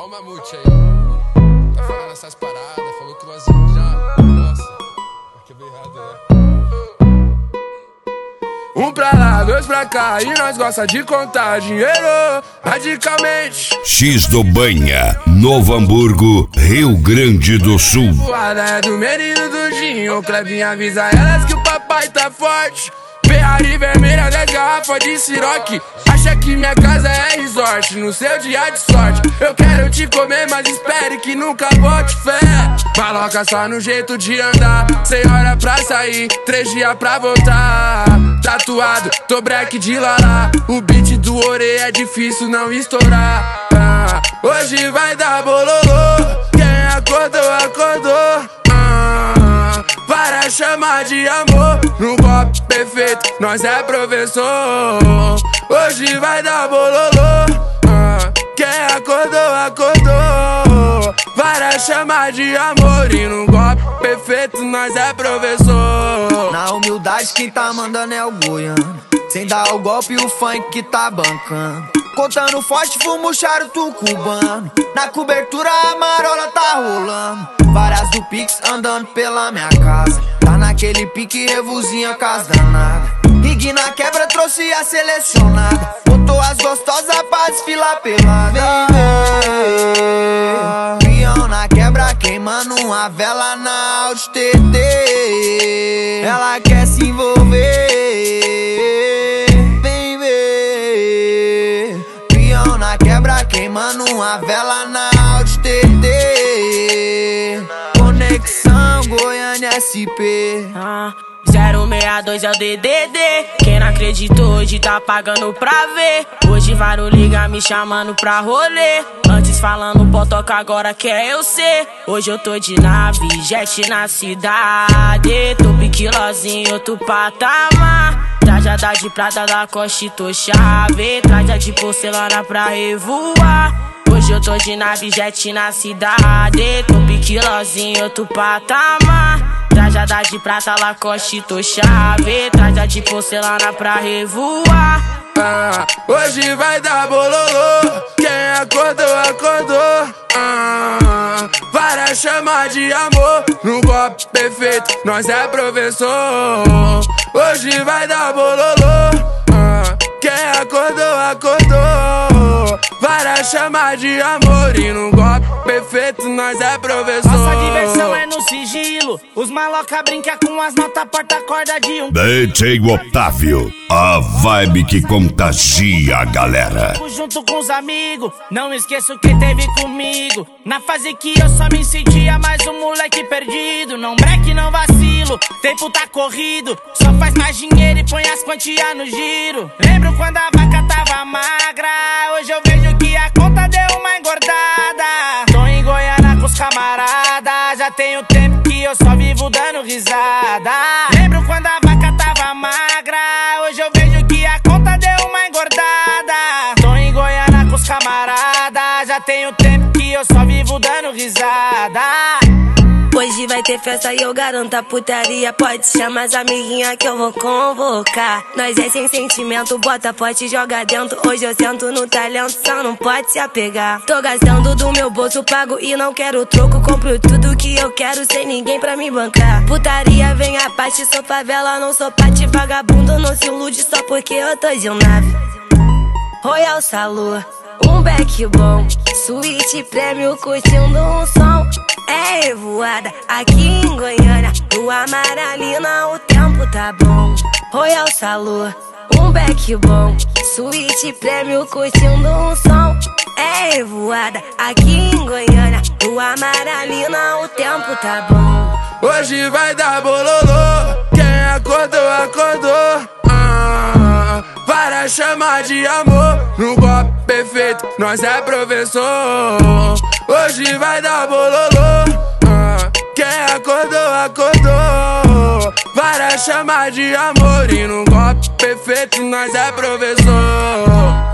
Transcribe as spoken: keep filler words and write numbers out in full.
o Mamute aí, ó. Tá falando essas paradas, falou que nós já... Nossa, aqui é bem errado, né? Um pra lá, dois pra cá, e nós gosta de contar dinheiro, radicalmente. X do Banha, Novo Hamburgo, Rio Grande do Sul. Voada é do menino do Dinho, Clevinho avisa elas que o papai tá forte. Ferrari vermelha, dez garrafas de Ciroc. Acha que minha casa é resort, no seu dia de sorte. Eu quero te comer, mas espere que nunca bote fé. Maloca só no jeito de andar, sem hora pra sair, três dias pra voltar. Tatuado, tô break de lalá, o beat do orelha é difícil não estourar. ah, Hoje vai dar bololô, quem acordou, acordou. ah, Para chamar de amor, no golpe perfeito, nós é professor. Hoje vai dar bololô, ah, quem acordou, acordou. Para chamar de amor e no golpe perfeito, nós é professor. Na humildade quem tá mandando é o goiano, sem dar o golpe o funk que tá bancando. Contando forte, fumo charuto cubano, na cobertura a marola tá rolando. Várias do Pix andando pela minha casa, tá naquele pique revuzinha casa danada. Rig na quebra trouxe a selecionada, botou as gostosas pra desfilar pelada. Pião na quebra queimando uma vela na Audi T T. Ela quer se envolver, vem ver. Pião na quebra queimando uma vela na Audi T T. Conexão Goiânia S P. ah. zero seis dois é o D D D. Quem não acreditou hoje tá pagando pra ver. Hoje vários liga me chamando pra rolê. Antes falando pó toca, agora quer eu ser. Hoje eu tô de nave, jet na cidade. Tô piquilozinho, outro patamar. Trajada de prata da Coste, tô chave. Traja de porcelana pra revoar. Hoje eu tô de nave, jet na cidade. Tô piquilozinho, outro patamar. Trajada de prata, Lacoste, tô chave. Traja de porcelana pra revoar. ah, Hoje vai dar bololô, quem acordou, acordou. ah, Para chamar de amor, no golpe perfeito, nós é professor. Hoje vai dar bololô, ah, quem acordou, acordou. Para chamar de amor e no golpe perfeito, nós é professor. Nossa diversão é no sigilo, os maloca brinca com as notas porta-corda de um D J Otávio, a vibe que contagia a galera. junto com os amigos, não esqueço quem teve comigo. Na fase que eu só me sentia mais um moleque perdido. Não breque, não vacilo, tempo tá corrido. Só faz mais dinheiro e põe as quantias no giro. Lembro quando a vaca tava magra, hoje eu vejo que a conta deu uma engordada. Tô em Goiânia com os camaradas, já tem um tempo que eu só vivo dando risada. Lembro quando a vaca tava magra, hoje eu vejo que a conta deu uma engordada. Tô em Goiânia com os camaradas, já tem um tempo que eu só vivo dando risada. Hoje vai ter festa e eu garanto a putaria. Pode chamar as amiguinhas que eu vou convocar. Nós é sem sentimento, bota pote e joga dentro. Hoje eu sento no talento, só não pode se apegar. Tô gastando do meu bolso, pago e não quero troco. Compro tudo que eu quero sem ninguém pra me bancar. Putaria vem a parte, sou favela, não sou pate. Vagabundo não se ilude só porque eu tô de nave. Royal Salô, um beck bom, suíte prêmio curtindo um som. É revoada aqui em Goiânia, no Amaralina o tempo tá bom. Royal Salô, um beck bom, suíte prêmio curtindo um som. É revoada aqui em Goiânia, no Amaralina o tempo tá bom. Hoje vai dar bololô, quem acordou, acordou. ah, Para chamar de amor, no golpe perfeito, nós é professor. Hoje vai dar bololô, ah, quem acordou, acordou. Para chamar de amor e no golpe perfeito, nós é professor.